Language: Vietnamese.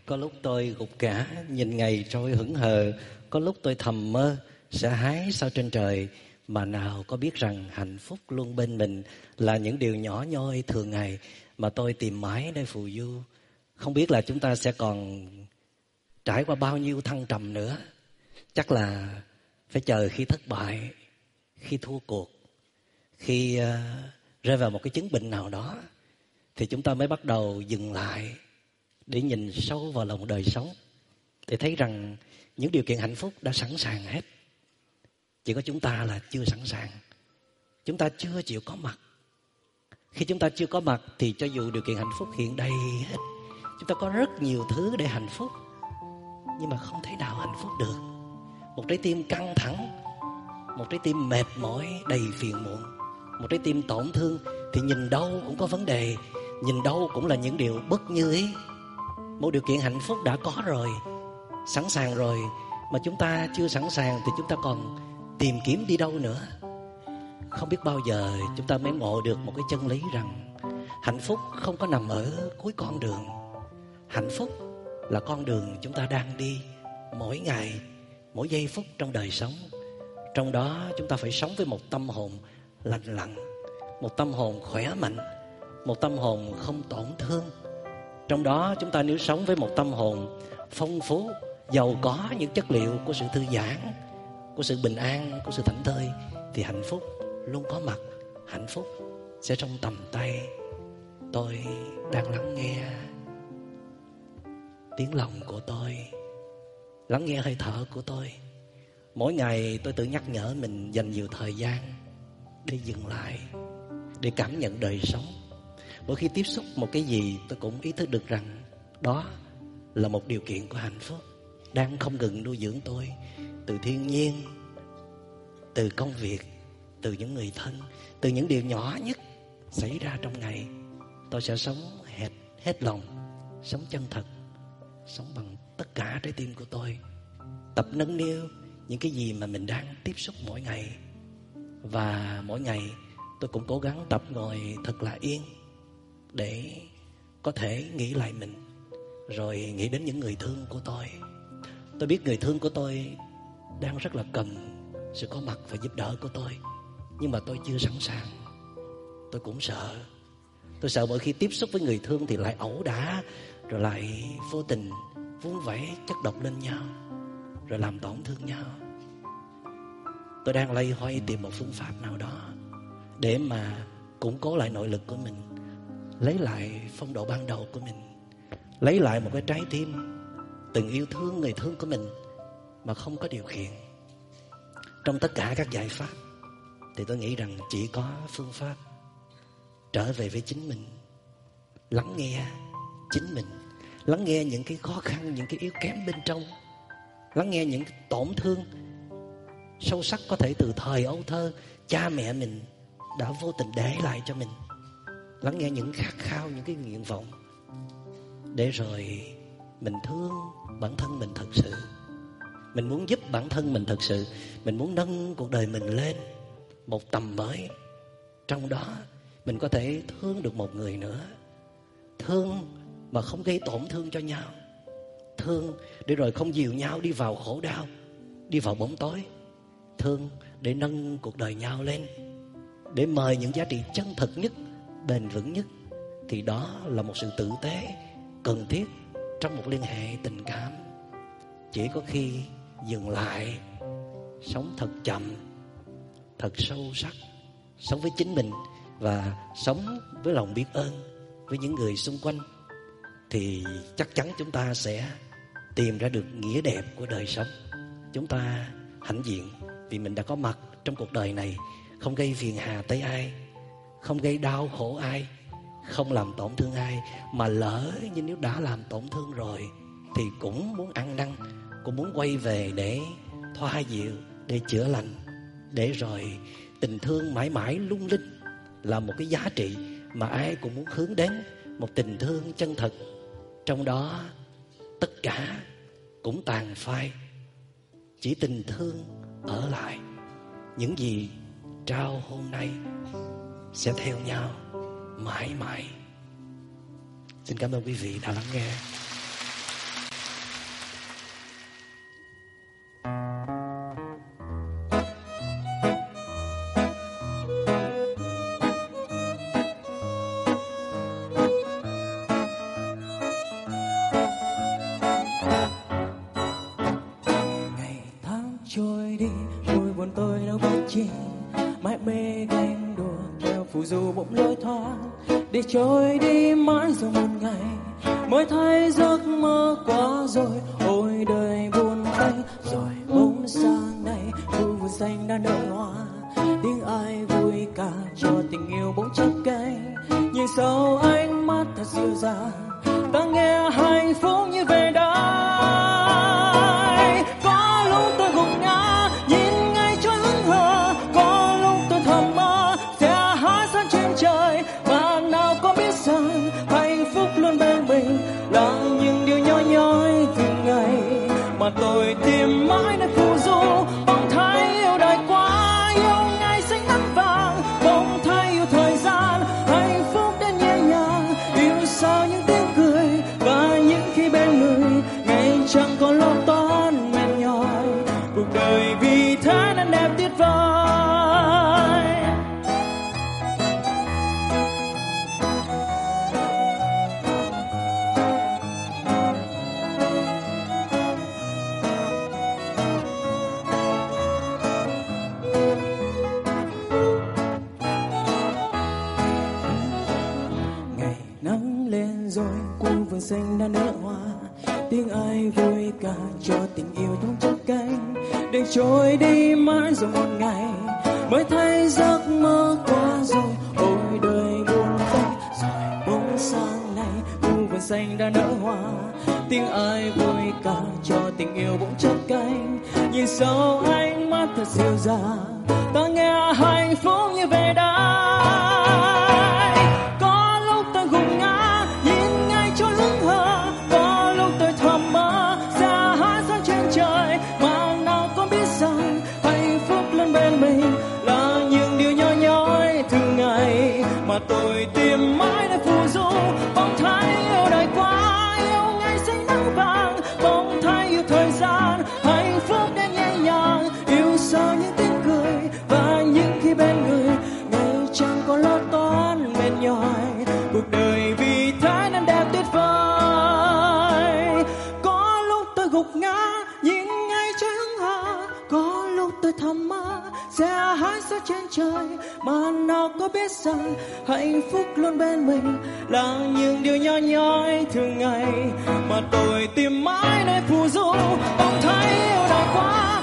Có lúc tôi gục ngã nhìn ngày trôi hững hờ, có lúc tôi thầm mơ sẽ hái sao trên trời, mà nào có biết rằng hạnh phúc luôn bên mình là những điều nhỏ nhoi thường ngày mà tôi tìm mãi nơi phù du. Không biết là chúng ta sẽ còn trải qua bao nhiêu thăng trầm nữa. Chắc là phải chờ khi thất bại, khi thua cuộc, khi rơi vào một cái chứng bệnh nào đó thì chúng ta mới bắt đầu dừng lại để nhìn sâu vào lòng đời sống, để thấy rằng những điều kiện hạnh phúc đã sẵn sàng hết. Chỉ có chúng ta là chưa sẵn sàng. Chúng ta chưa chịu có mặt. Khi chúng ta chưa có mặt thì cho dù điều kiện hạnh phúc hiện đầy hết, chúng ta có rất nhiều thứ để hạnh phúc, nhưng mà không thể nào hạnh phúc được. Một trái tim căng thẳng, một trái tim mệt mỏi đầy phiền muộn, một trái tim tổn thương thì nhìn đâu cũng có vấn đề, nhìn đâu cũng là những điều bất như ý. Một điều kiện hạnh phúc đã có rồi, sẵn sàng rồi, mà chúng ta chưa sẵn sàng thì chúng ta còn tìm kiếm đi đâu nữa. Không biết bao giờ chúng ta mới ngộ được một cái chân lý rằng hạnh phúc không có nằm ở cuối con đường. Hạnh phúc là con đường chúng ta đang đi mỗi ngày, mỗi giây phút trong đời sống. Trong đó chúng ta phải sống với một tâm hồn lành lặn, một tâm hồn khỏe mạnh, một tâm hồn không tổn thương. Trong đó chúng ta nếu sống với một tâm hồn phong phú, giàu có những chất liệu của sự thư giãn, của sự bình an, của sự thảnh thơi, thì hạnh phúc luôn có mặt, hạnh phúc sẽ trong tầm tay. Tôi đang lắng nghe tiếng lòng của tôi, lắng nghe hơi thở của tôi. Mỗi ngày tôi tự nhắc nhở mình dành nhiều thời gian để dừng lại, để cảm nhận đời sống. Mỗi khi tiếp xúc một cái gì, tôi cũng ý thức được rằng đó là một điều kiện của hạnh phúc đang không ngừng nuôi dưỡng tôi, từ thiên nhiên, từ công việc, từ những người thân, từ những điều nhỏ nhất xảy ra trong ngày. Tôi sẽ sống hết lòng, sống chân thật, sống bằng tất cả trái tim của tôi, tập nâng niu những cái gì mà mình đang tiếp xúc mỗi ngày. Và mỗi ngày tôi cũng cố gắng tập ngồi thật là yên để có thể nghĩ lại mình, rồi nghĩ đến những người thương của tôi. Tôi biết người thương của tôi đang rất là cần sự có mặt và giúp đỡ của tôi, nhưng mà tôi chưa sẵn sàng. Tôi cũng sợ. Tôi sợ mỗi khi tiếp xúc với người thương thì lại ẩu đả, rồi lại vô tình vun vẩy chất độc lên nhau, rồi làm tổn thương nhau. Tôi đang loay hoay tìm một phương pháp nào đó để mà củng cố lại nội lực của mình, lấy lại phong độ ban đầu của mình, lấy lại một cái trái tim từng yêu thương người thương của mình mà không có điều khiển. Trong tất cả các giải pháp thì tôi nghĩ rằng chỉ có phương pháp trở về với chính mình, lắng nghe chính mình, lắng nghe những cái khó khăn, những cái yếu kém bên trong, lắng nghe những tổn thương sâu sắc có thể từ thời ấu thơ cha mẹ mình đã vô tình để lại cho mình, lắng nghe những khát khao, những cái nguyện vọng, để rồi mình thương bản thân mình thật sự. Mình muốn giúp bản thân mình thật sự. Mình muốn nâng cuộc đời mình lên một tầm mới. Trong đó mình có thể thương được một người nữa. Thương mà không gây tổn thương cho nhau. Thương để rồi không dìu nhau đi vào khổ đau, đi vào bóng tối. Thương để nâng cuộc đời nhau lên, để mời những giá trị chân thực nhất, bền vững nhất. Thì đó là một sự tử tế cần thiết trong một liên hệ tình cảm. Chỉ có khi dừng lại, sống thật chậm, thật sâu sắc, sống với chính mình và sống với lòng biết ơn với những người xung quanh, thì chắc chắn chúng ta sẽ tìm ra được nghĩa đẹp của đời sống. Chúng ta hãnh diện vì mình đã có mặt trong cuộc đời này, không gây phiền hà tới ai, không gây đau khổ ai, không làm tổn thương ai. Mà lỡ như nếu đã làm tổn thương rồi thì cũng muốn ăn năn, cũng muốn quay về để thoa dịu, để chữa lành, để rồi tình thương mãi mãi lung linh là một cái giá trị mà ai cũng muốn hướng đến. Một tình thương chân thật, trong đó tất cả cũng tàn phai, chỉ tình thương ở lại. Những gì trao hôm nay sẽ theo nhau mãi mãi. Xin cảm ơn quý vị đã lắng nghe. du bỗng lối thoát để trôi đi mãi rồi một ngày mới thấy giấc mơ quá rồi. Ôi đời buồn tênh rồi bỗng sáng nay khu vườn xanh đã nở hoa, tiếng ai vui ca cho tình yêu bỗng chớp cánh. Nhìn sâu ánh mắt thật dịu dàng, ta nghe hạnh phúc như về đây. Có lúc tôi gục ngã nhìn ngay trôi hững hờ, có lúc tôi thầm mơ sẽ hát sáng trên trời, mà nào có biết rằng hạnh phúc luôn bên mình là những điều nhỏ nhói từng ngày mà tôi tìm mãi nơi phù du. Bỗng thấy yêu đời quá, yêu ngày xanh nắng vàng, bỗng thấy yêu thời gian, hạnh phúc đến nhẹ nhàng, yêu sao những tiếng cười và những khi bên người ngày chẳng còn lo toan mệt nhòi, cuộc đời vì thế nên đẹp tuyệt vời. Nắng lên rồi khu vườn xanh đã nở hoa, tiếng ai vui ca cho tình yêu bỗng chớp cánh để trôi đi mãi rồi một ngày mới thấy giấc mơ qua rồi. Ôi đời buồn tênh rồi bỗng sáng nay khu vườn xanh đã nở hoa, tiếng ai vui ca cho tình yêu bỗng chớp cánh. Nhìn sâu ánh mắt thật dịu dàng, ta nghe hạnh phúc như về đây. Tôi tìm mãi nơi phù du, bỗng thấy yêu đời quá, yêu ngày xanh nắng vàng, bỗng thấy yêu thời gian, hạnh phúc đến nhẹ nhàng, yêu sao những tiếng cười và những khi bên người ngày chẳng còn lo toan mệt nhòi, cuộc đời vì thế nên đẹp tuyệt vời. Có lúc tôi gục ngã nhìn ngay trôi hững hờ, có lúc tôi thầm mơ sẽ hát sao trên trời, mà nào có biết rằng hạnh phúc luôn bên mình là những điều nhỏ nhói thường ngày mà tôi tìm mãi nơi phù du. Bỗng thấy yêu đời quá,